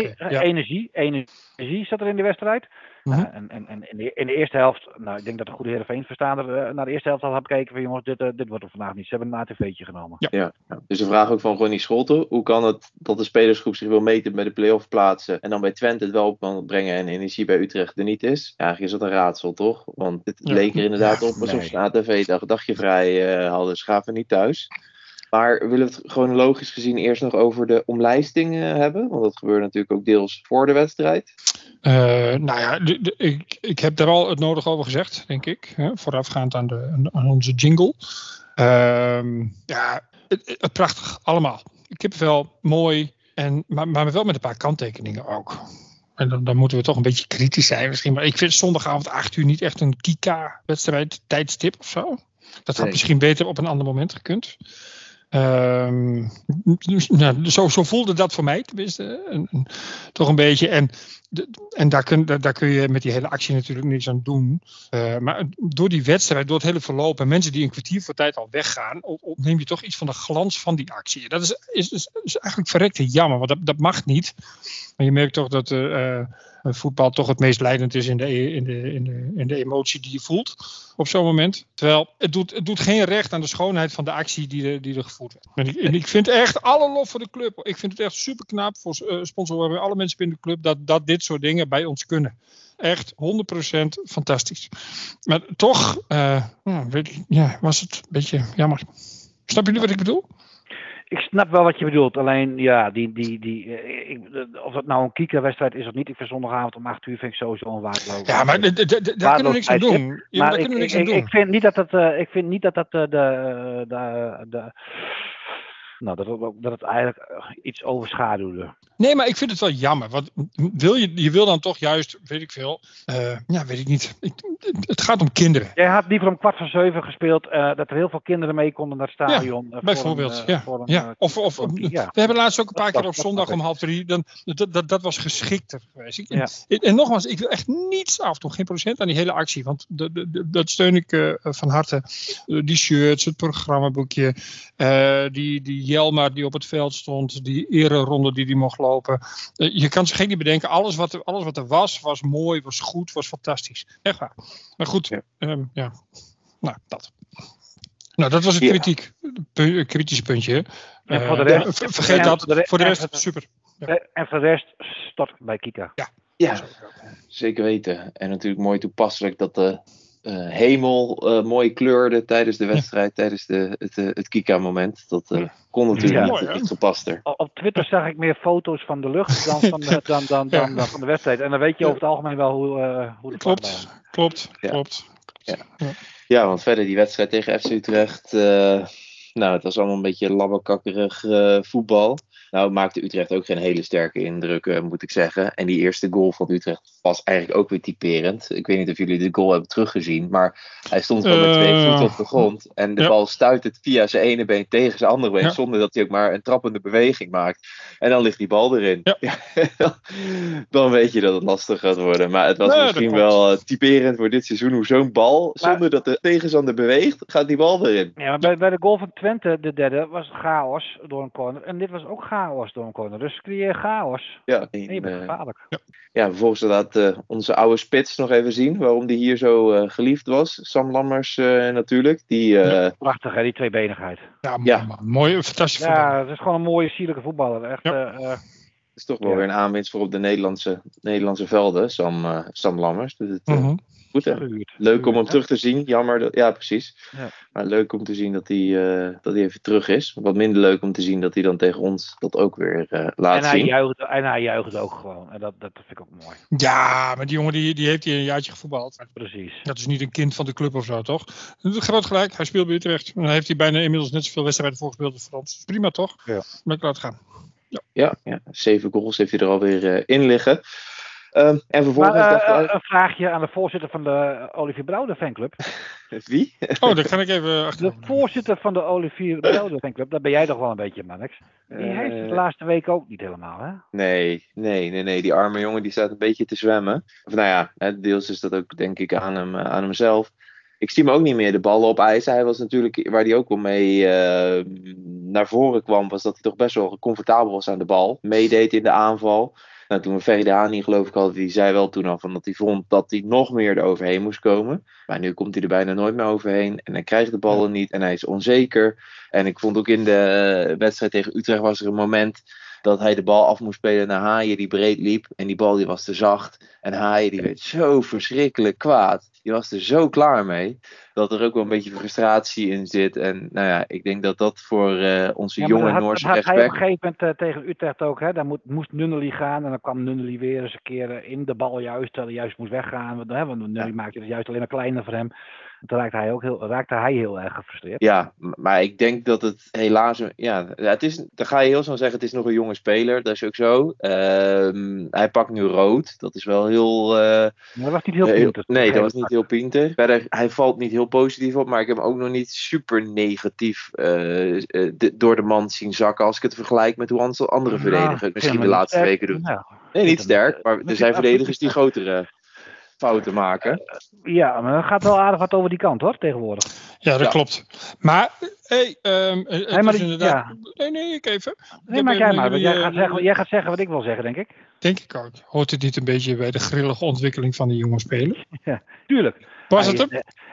Energie zat er in de wedstrijd. En in de eerste helft, nou, ik denk dat de goede Heerenveen-verstaander naar de eerste helft al had gekeken van jongens, dit wordt er vandaag niet. Ze hebben een ATV'tje genomen. Ja. Dus de vraag ook van Ronnie Scholten. Hoe kan het dat de spelersgroep zich wil meten met de play-off plaatsen en dan bij Twente het wel op kan brengen en Energie bij Utrecht er niet is? Ja, eigenlijk is dat een raadsel, toch? Want het leek er inderdaad op alsof ze een ATV-dagje vrij hadden. Ze gaven niet thuis. Maar we willen het chronologisch gezien eerst nog over de omlijsting hebben. Want dat gebeurde natuurlijk ook deels voor de wedstrijd. Nou ja, ik heb daar al het nodige over gezegd, denk ik. Voorafgaand aan onze jingle. Het prachtig, allemaal. Kippenvel, mooi. Maar wel met een paar kanttekeningen ook. En dan moeten we toch een beetje kritisch zijn misschien. Maar ik vind zondagavond 8 uur niet echt een Kika-wedstrijd tijdstip of zo. Dat had misschien beter op een ander moment gekund. Zo voelde dat voor mij tenminste. Toch een beetje. En daar kun je met die hele actie natuurlijk niks aan doen. Maar door die wedstrijd, door het hele verloop en mensen die een kwartier voor tijd al weggaan, ontneem je toch iets van de glans van die actie. Dat is eigenlijk verrekte jammer, want dat mag niet. Maar je merkt toch dat voetbal toch het meest leidend is in de emotie die je voelt op zo'n moment. Terwijl het doet geen recht aan de schoonheid van de actie die er gevoerd werd. En ik vind echt alle lof voor de club. Ik vind het echt super knap voor sponsoren en alle mensen binnen de club dat dit soort dingen bij ons kunnen. Echt 100% fantastisch. Maar toch was het een beetje jammer. Snap jullie wat ik bedoel? Ik snap wel wat je bedoelt, alleen ja, of dat nou een Kika-wedstrijd is of niet, ik vind zondagavond om 8 uur vind ik sowieso een waardeloos. Ja, maar daar kunnen we niks aan doen. Ik vind niet dat dat het eigenlijk iets overschaduwde. Nee, maar ik vind het wel jammer. Want je wil dan toch juist, weet ik veel. Weet ik niet. Het gaat om kinderen. Jij had liever om 6:15 gespeeld. Dat er heel veel kinderen mee konden naar het stadion. Bijvoorbeeld. We hebben laatst ook een paar keer op zondag om 2:30. Dat was geschikter geweest. En nogmaals, ik wil echt niets afdoen. Geen procent aan die hele actie. Want dat steun ik van harte. Die shirts, het programmaboekje. Die Jelma die op het veld stond. Die ereronde die mocht lopen. Je kan zich niet bedenken. Alles wat er was mooi, was goed, was fantastisch. Echt waar. Maar goed, Nou, dat. Nou, dat was het kritische puntje. En voor de rest, vergeet dat. Voor de rest, super. Ja. En voor de rest, start bij Kika. Ja, zeker weten. En natuurlijk mooi toepasselijk dat de hemel mooi kleurde tijdens de wedstrijd, tijdens het Kika-moment. Dat kon natuurlijk niet gepaster. Op Twitter zag ik meer foto's van de lucht dan van de wedstrijd. En dan weet je over het algemeen wel hoe de Klopt. Ja, want verder die wedstrijd tegen FC Utrecht. Het was allemaal een beetje labbekakkerig voetbal. Nou maakte Utrecht ook geen hele sterke indruk, moet ik zeggen. En die eerste goal van Utrecht was eigenlijk ook weer typerend. Ik weet niet of jullie de goal hebben teruggezien. Maar hij stond gewoon met 2 voeten op de grond. En de bal stuit het via zijn ene been tegen zijn andere been. Ja. Zonder dat hij ook maar een trappende beweging maakt. En dan ligt die bal erin. Ja. Dan weet je dat het lastig gaat worden. Maar het was misschien wel typerend voor dit seizoen. Hoe zo'n bal, zonder dat de tegenstander beweegt, gaat die bal erin. Ja, maar bij de goal van Twente, de derde, was chaos door een corner. En dit was ook chaos door een corner. Dus creëer chaos. Ja, en je bent gevaarlijk. Ja, vervolgens laat onze oude spits nog even zien waarom die hier zo geliefd was. Sam Lammers natuurlijk. Prachtig hè, die tweebenigheid. Ja, mooi, fantastisch voetballer. Ja, het is gewoon een mooie, sierlijke voetballer. Echt. Het is toch wel weer een aanwinst voor op de Nederlandse velden, Sam Lammers. Dus goed, hè? Leuk om hem terug te zien. Jammer, ja precies. Ja. Maar leuk om te zien dat hij even terug is. Wat minder leuk om te zien dat hij dan tegen ons dat ook weer laat zien. En hij juicht ook gewoon. En dat vind ik ook mooi. Ja, maar die jongen die heeft hier een jaartje gevoetbald. Precies. Dat is niet een kind van de club of zo, toch? Groot gelijk, hij speelt bij Utrecht. En dan heeft hij bijna inmiddels net zoveel wedstrijden voor gespeeld als voor ons. Prima toch? Ja. Lekker laten gaan. Ja, 7 goals heeft hij er alweer in liggen. En vervolgens een vraagje aan de voorzitter van de Olivier Brouwer fanclub. Wie? Dat kan ik even achter. De voorzitter van de Olivier Brouwer fanclub, dat ben jij toch wel een beetje, Mannix. Die heeft het de laatste week ook niet helemaal, hè? Nee. Die arme jongen die staat een beetje te zwemmen. Of deels is dat ook denk ik aan hemzelf. Ik zie hem ook niet meer de ballen op ijs. Hij was natuurlijk, waar hij ook wel mee naar voren kwam, was dat hij toch best wel comfortabel was aan de bal. Meedeed in de aanval. Nou, toen we Ferry geloof ik hadden, die zei wel toen al van dat hij vond dat hij nog meer eroverheen moest komen. Maar nu komt hij er bijna nooit meer overheen. En hij krijgt de ballen niet en hij is onzeker. En ik vond ook in de wedstrijd tegen Utrecht was er een moment dat hij de bal af moest spelen naar Haaien die breed liep. En die bal die was te zacht. En Haaien die werd zo verschrikkelijk kwaad. Die was er zo klaar mee. Dat er ook wel een beetje frustratie in zit. En ik denk dat dat voor onze jonge Noorse rechtsback... Hij op een gegeven moment tegen Utrecht ook. Hè? Daar moest Nunnely gaan. En dan kwam Nunnely weer eens een keer in de bal juist. Terwijl hij juist moest weggaan. Want Nunnely maakte het juist alleen maar kleiner voor hem. Toen raakte hij heel erg gefrustreerd. Ja, maar ik denk dat het helaas... Ja, dan ga je heel snel zeggen, het is nog een jonge speler. Dat is ook zo. Hij pakt nu rood. Dat is wel heel... dat was niet heel pinter. Nee, dat was niet heel pinter. Verder, hij valt niet heel positief op. Maar ik heb hem ook nog niet super negatief door de mand zien zakken. Als ik het vergelijk met hoe andere verdedigers het misschien de laatste weken doen. Nee, niet sterk. Maar er zijn verdedigers die grotere fouten maken. Ja, maar er gaat wel aardig wat over die kant hoor, tegenwoordig. Ja, dat klopt. Maar, inderdaad... Nee, ik even. Nee, maak jij maar. Jij gaat zeggen wat ik wil zeggen, denk ik. Denk ik ook. Hoort het niet een beetje bij de grillige ontwikkeling van die jonge speler? Ja, tuurlijk. Was het hem?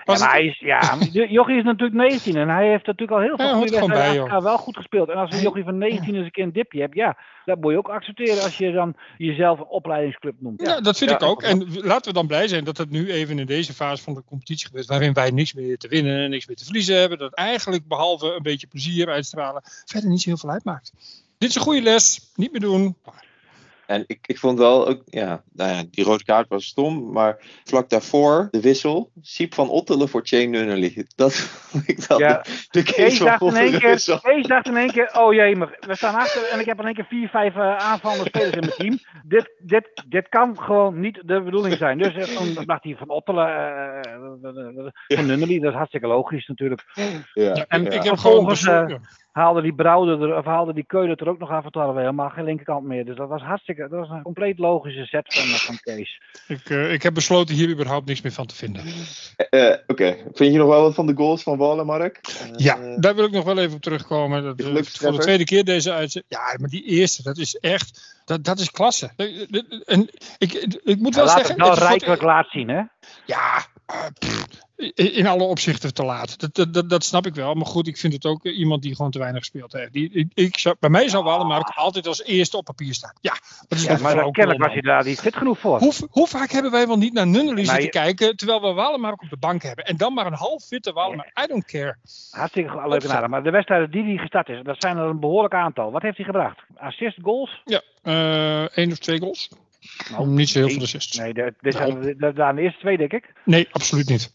Jochie is natuurlijk 19 en hij heeft natuurlijk al heel veel goede wedstrijden wel goed gespeeld. En als een jochie van 19 eens een keer een dipje hebt, dat moet je ook accepteren als je dan jezelf een opleidingsclub noemt. Ja, dat vind ik ook. En laten we dan blij zijn dat het nu even in deze fase van de competitie gebeurt, waarin wij niks meer te winnen en niks meer te verliezen hebben. Dat eigenlijk, behalve een beetje plezier uitstralen, verder niet zo heel veel uitmaakt. Dit is een goede les. Niet meer doen. En ik vond wel ook, die rode kaart was stom, maar vlak daarvoor de wissel, Siep van Ottelen voor Shane Nunnally. Dat vond ik dan de Kees van Gofferen wissel. Kees dacht in één keer, oh jee, maar we staan achter en ik heb in één keer 4, 5 aanvallende spelers in mijn team. Dit kan gewoon niet de bedoeling zijn. Dus toen dacht hij van Ottelen, van Nunnally, dat is hartstikke logisch natuurlijk. En ik heb gewoon haalde die Brouwer of haalde die Keulen er ook nog af en toe hadden we helemaal geen linkerkant meer. Dus dat was een compleet logische zet van Kees. Ik heb besloten hier überhaupt niks meer van te vinden. Oké. Vind je nog wel wat van de goals van Walemark? Daar wil ik nog wel even op terugkomen. Dat, voor de tweede keer deze uitzending. Ja, maar die eerste, dat is echt, dat is klasse. En ik moet wel zeggen... Laat het wel rijkelijk laat zien, hè? Ja, in alle opzichten te laat. Dat snap ik wel. Maar goed, ik vind het ook iemand die gewoon te weinig gespeeld heeft. Bij mij zou Walemark altijd als eerste op papier staan. Ja, dat is maar kennelijk was hij daar niet fit genoeg voor. Hoe vaak hebben wij wel niet naar Nunnally zitten kijken, terwijl we Walemark op de bank hebben. En dan maar een half fitte Walemark. I don't care. Hartstikke leuk en aardig. Maar de wedstrijden die gestart is, dat zijn er een behoorlijk aantal. Wat heeft hij gebracht? Assist, goals? Ja, 1 of 2 goals. Nou, niet zo heel veel assists. Nee, dit zijn de eerste 2, denk ik. Nee, absoluut niet.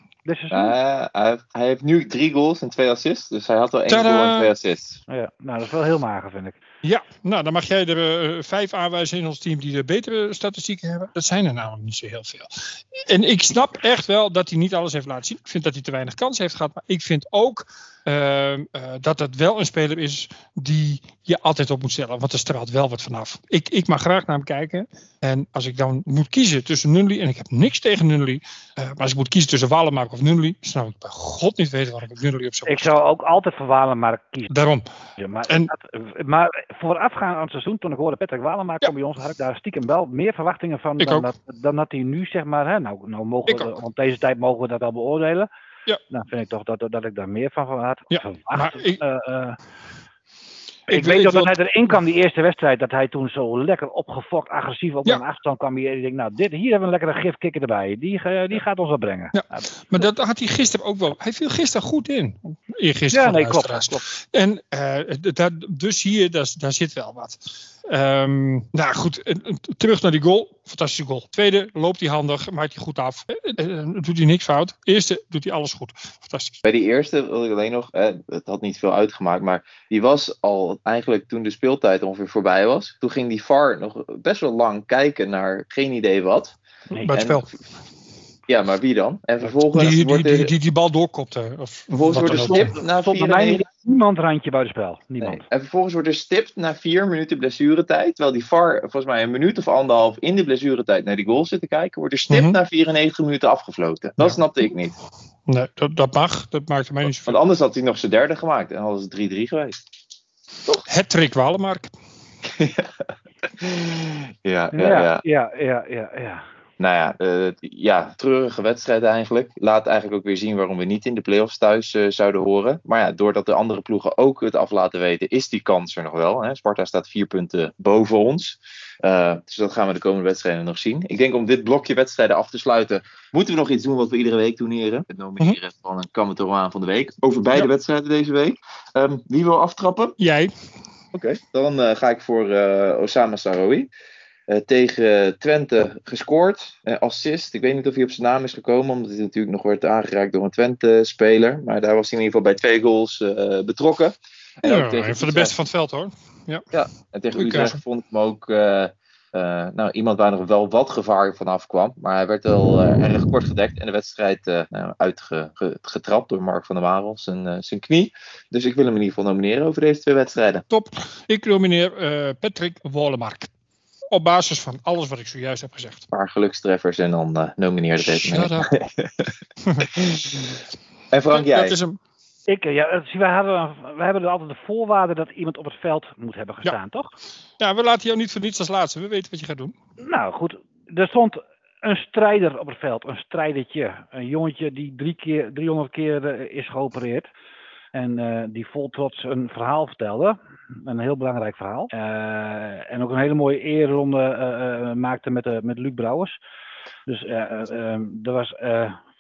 Hij heeft nu 3 goals en 2 assists. Dus hij had wel 1 goal en 2 assists. Ja, nou, dat is wel heel mager, vind ik. Ja, nou dan mag jij er 5 aanwijzen in ons team die de betere statistieken hebben. Dat zijn er namelijk niet zo heel veel. En ik snap echt wel dat hij niet alles heeft laten zien. Ik vind dat hij te weinig kans heeft gehad. Maar ik vind ook dat het wel een speler is die je altijd op moet stellen. Want er straalt wel wat vanaf. Ik mag graag naar hem kijken. En als ik dan moet kiezen tussen Nunnally, en ik heb niks tegen Nunnally. Maar als ik moet kiezen tussen Walemark of Nunnally, zou ik bij God niet weten waarom ik Nunnally op zou. Ik zou ook altijd voor Walemark kiezen. Daarom. Ja, maar voorafgaand aan het seizoen, toen ik hoorde Patrick Walemark kwam bij ons, had ik daar stiekem wel meer verwachtingen van dan dat hij nu, zeg maar, hè, nou mogen we, want deze tijd mogen we dat al beoordelen. Ja. Nou vind ik toch dat ik daar meer van had verwacht. Ik weet nog dat hij erin kwam, die eerste wedstrijd, dat hij toen zo lekker opgefokt, agressief op een afstand kwam. Hier, ik denk, nou, hier hebben we een lekkere gifkikker erbij. Die gaat ons wel brengen. Ja. Maar dat had hij gisteren ook wel. Hij viel gisteren goed in. Ja, nee, klopt. En dus hier, daar zit wel wat. Nou goed, terug naar die goal. Fantastische goal. Tweede, loopt hij handig, maakt hij goed af. Doet hij niks fout. Eerste, doet hij alles goed. Fantastisch. Bij die eerste wil ik alleen nog, het had niet veel uitgemaakt, maar die was al eigenlijk toen de speeltijd ongeveer voorbij was. Toen ging die VAR nog best wel lang kijken naar geen idee wat. Bij het spel. Ja, maar wie dan? En vervolgens die bal doorkopte. Vervolgens wordt er stipt na 4 niemand randje buitenspel. Niemand. Nee. En vervolgens wordt er stipt na 4 minuten blessuretijd. Terwijl die VAR volgens mij een minuut of anderhalf in de blessuretijd naar die goal zit te kijken. Wordt er stipt na 94 minuten afgefloten. Dat snapte ik niet. Nee, dat mag. Dat maakte mij niet zoveel. Want anders had hij nog zijn derde gemaakt. En dan was het 3-3 geweest. Toch? Hattrick Walemark. Ja. Nou ja, treurige wedstrijd eigenlijk. Laat eigenlijk ook weer zien waarom we niet in de play-offs thuis zouden horen. Maar ja, doordat de andere ploegen ook het af laten weten, is die kans er nog wel. Hè? Sparta staat 4 punten boven ons. Dus dat gaan we de komende wedstrijden nog zien. Ik denk om dit blokje wedstrijden af te sluiten, moeten we nog iets doen wat we iedere week doen, heren. Het nomineren van een Kammertomaan van de week. Over beide wedstrijden deze week. Wie wil aftrappen? Jij. Oké, dan ga ik voor Osama Saroui. Tegen Twente gescoord. Assist. Ik weet niet of hij op zijn naam is gekomen. Omdat hij natuurlijk nog werd aangeraakt door een Twente-speler. Maar daar was hij in ieder geval bij 2 goals betrokken. En ook tegen van de beste van het veld hoor. Ja, en tegen Utrecht vond ik hem ook iemand waar nog wel wat gevaar vanaf kwam. Maar hij werd wel erg kort gedekt. En de wedstrijd uitgetrapt door Mark van der Marel. Zijn knie. Dus ik wil hem in ieder geval nomineren over deze 2 wedstrijden. Top. Ik nomineer Patrick Walemark. Op basis van alles wat ik zojuist heb gezegd. Een paar gelukstreffers en dan nomineer de deze mee. En Frank, jij? Dat is hem. We hebben er altijd de voorwaarde dat iemand op het veld moet hebben gestaan, toch? Ja, we laten jou niet voor niets als laatste. We weten wat je gaat doen. Nou goed, er stond een strijder op het veld. Een strijdertje. Een jongetje die 300 keer is geopereerd. En die vol trots een verhaal vertelde. Een heel belangrijk verhaal. En ook een hele mooie eerronde maakte met Luc Brouwers. Dus er was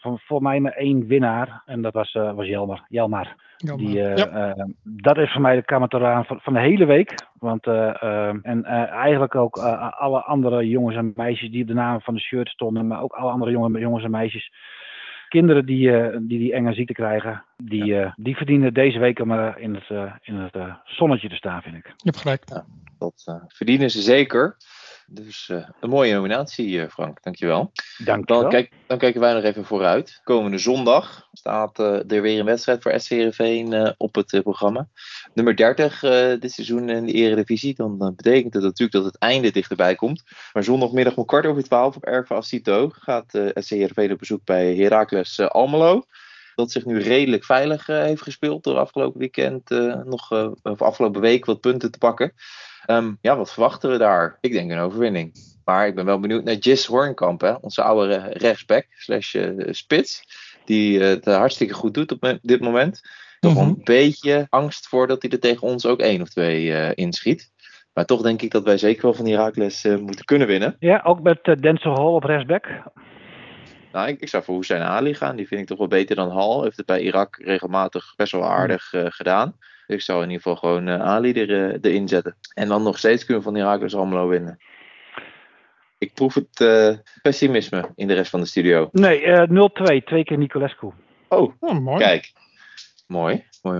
voor mij maar 1 winnaar. En dat was Jelmar. Jammer. Dat is voor mij de Kamataraan van de hele week. Want eigenlijk ook alle andere jongens en meisjes die op de naam van de shirt stonden. Maar ook alle andere jongens en meisjes. Kinderen die enge ziekte krijgen. Die verdienen deze week om in het zonnetje te staan, vind ik. Je hebt gelijk. Ja, dat verdienen ze zeker. Dus een mooie nominatie, Frank. Dankjewel. Dankjewel. Dan kijken wij nog even vooruit. Komende zondag staat er weer een wedstrijd voor SC Heerenveen op het programma. Nummer 30 dit seizoen in de Eredivisie. Dan betekent het natuurlijk dat het einde dichterbij komt. Maar zondagmiddag om 12:15 op Erve Asito gaat SC Heerenveen op bezoek bij Heracles Almelo. Dat zich nu redelijk veilig heeft gespeeld door afgelopen weekend of afgelopen week wat punten te pakken. Wat verwachten we daar? Ik denk een overwinning. Maar ik ben wel benieuwd naar Jis Hoornkamp, hè? Onze oude rechtsback / spits. Die het hartstikke goed doet op dit moment. Toch wel een beetje angst voor dat hij er tegen ons ook 1 of 2 inschiet. Maar toch denk ik dat wij zeker wel van Heracles moeten kunnen winnen. Ja, ook met Denzel Hall op rechtsback. Nou, ik zou voor Hussein Ali gaan. Die vind ik toch wel beter dan Hall. Heeft het bij Irak regelmatig best wel aardig gedaan. Dus ik zou in ieder geval gewoon Ali erin zetten. En dan nog steeds kunnen we van Heracles Almelo winnen. Ik proef het pessimisme in de rest van de studio. Nee, 0-2. 2 keer Nicolescu. Oh, mooi. Kijk. Mooi.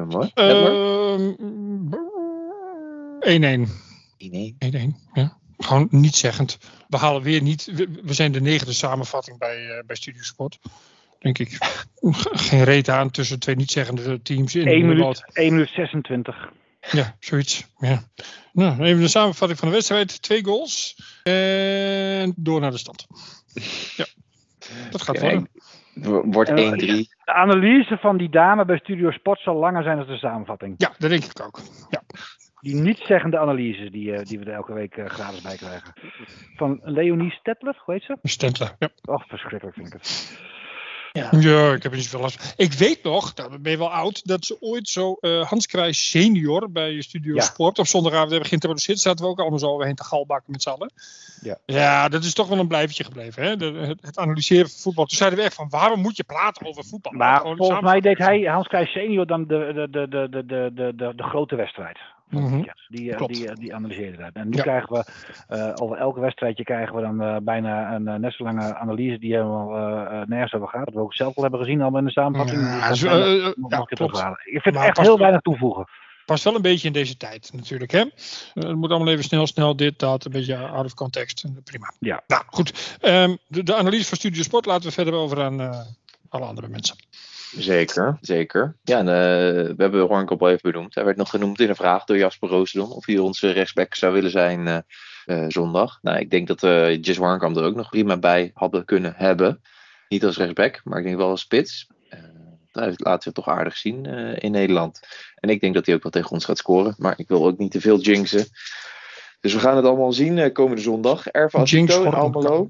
1-1. 1-1. Ja. Gewoon niet zeggend. We halen weer niet. We zijn de 9e samenvatting bij Studio Sport. Denk ik. Geen reet aan tussen 2 niet-zeggende teams in. 1 minuut 26. Ja, zoiets. Ja. Nou, even de samenvatting van de wedstrijd. 2 goals. En door naar de stand. Ja, dat gaat worden. Wordt 1-3. De analyse van die dame bij Studio Sport zal langer zijn dan de samenvatting. Ja, dat denk ik ook. Ja. Die niet-zeggende analyses die we er elke week gratis bij krijgen. Van Leonie Stettler, hoe heet ze? Stentler, ja. Och, verschrikkelijk vind ik het. Ja, ik heb er niet zoveel last van. Ik weet nog, dan ben je wel oud, dat ze ooit zo Hans Krijs senior bij Studio Sport op zondagavond hebben geïntroduceerd. Zaten we ook allemaal zo overheen te galbakken met z'n allen. Ja, dat is toch wel een blijvertje gebleven. Hè? Het analyseren van voetbal. Toen zeiden we echt van, waarom moet je praten over voetbal? Maar volgens mij deed hij, Hans Krijs senior, dan de grote wedstrijd. Die analyseerde dat. En nu krijgen we over elke wedstrijdje krijgen we dan bijna een net zo lange analyse die helemaal nergens over gaat. Dat we ook zelf al hebben gezien al in de samenvatting. Ik vind het echt heel weinig toevoegen. Past wel een beetje in deze tijd natuurlijk. Hè? Het moet allemaal even snel dit, dat. Een beetje out of context. Prima. Ja. Nou goed. De analyse van Studio Sport laten we verder over aan alle andere mensen. Zeker. Ja, en, we hebben Hoornkamp al even benoemd. Hij werd nog genoemd in een vraag door Jasper Roosendom of hij onze rechtsback zou willen zijn zondag. Nou, ik denk dat we Jis Hoornkamp er ook nog prima bij hadden kunnen hebben. Niet als rechtsback, maar ik denk wel als spits. Hij laat zich toch aardig zien in Nederland. En ik denk dat hij ook wel tegen ons gaat scoren. Maar ik wil ook niet te veel jinxen. Dus we gaan het allemaal zien komende zondag. Erve Asito in Almelo.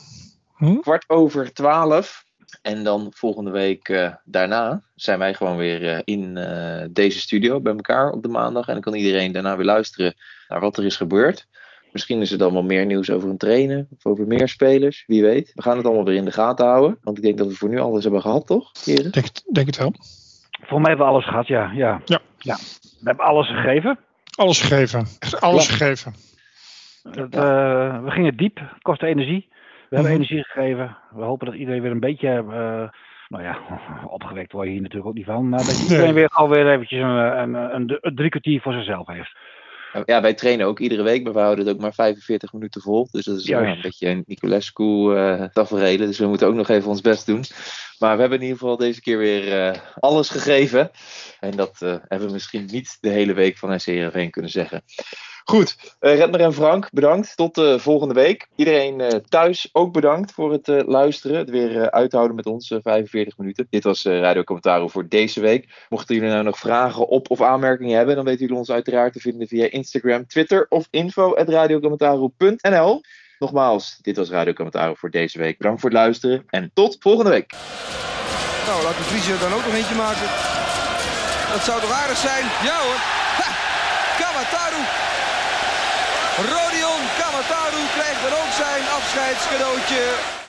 12:15. En dan volgende week daarna zijn wij gewoon weer in deze studio bij elkaar op de maandag. En dan kan iedereen daarna weer luisteren naar wat er is gebeurd. Misschien is er dan wel meer nieuws over een trainer of over meer spelers. Wie weet. We gaan het allemaal weer in de gaten houden. Want ik denk dat we voor nu alles hebben gehad, toch? Heren? Denk het wel. Voor mij hebben we alles gehad, ja. We hebben alles gegeven. Alles gegeven. Echt alles gegeven. We gingen diep. Kostte energie. We hebben energie gegeven. We hopen dat iedereen weer een beetje opgewekt wordt hier natuurlijk ook niet van. Maar dat iedereen weer alweer eventjes een 3 kwartier voor zichzelf heeft. Ja, wij trainen ook iedere week, maar we houden het ook maar 45 minuten vol. Dus dat is een beetje een Nicolescu tafereel. Dus we moeten ook nog even ons best doen. Maar we hebben in ieder geval deze keer weer alles gegeven. En dat hebben we misschien niet de hele week van SC Heerenveen kunnen zeggen. Goed, Redmer en Frank, bedankt. Tot volgende week. Iedereen thuis ook bedankt voor het luisteren. Het weer uithouden met ons 45 minuten. Dit was Radio Commentaaro voor deze week. Mochten jullie nou nog vragen of aanmerkingen hebben, dan weten jullie ons uiteraard te vinden via Instagram, Twitter of info@radiocommentaro.nl. Nogmaals, dit was Radio Commentaaro voor deze week. Bedankt voor het luisteren en tot volgende week. Nou, laat de Vries er dan ook nog eentje maken. Dat zou toch aardig zijn? Ja hoor. Ha! Kamataru. Rodion Kamataru krijgt dan ook zijn afscheidscadeautje.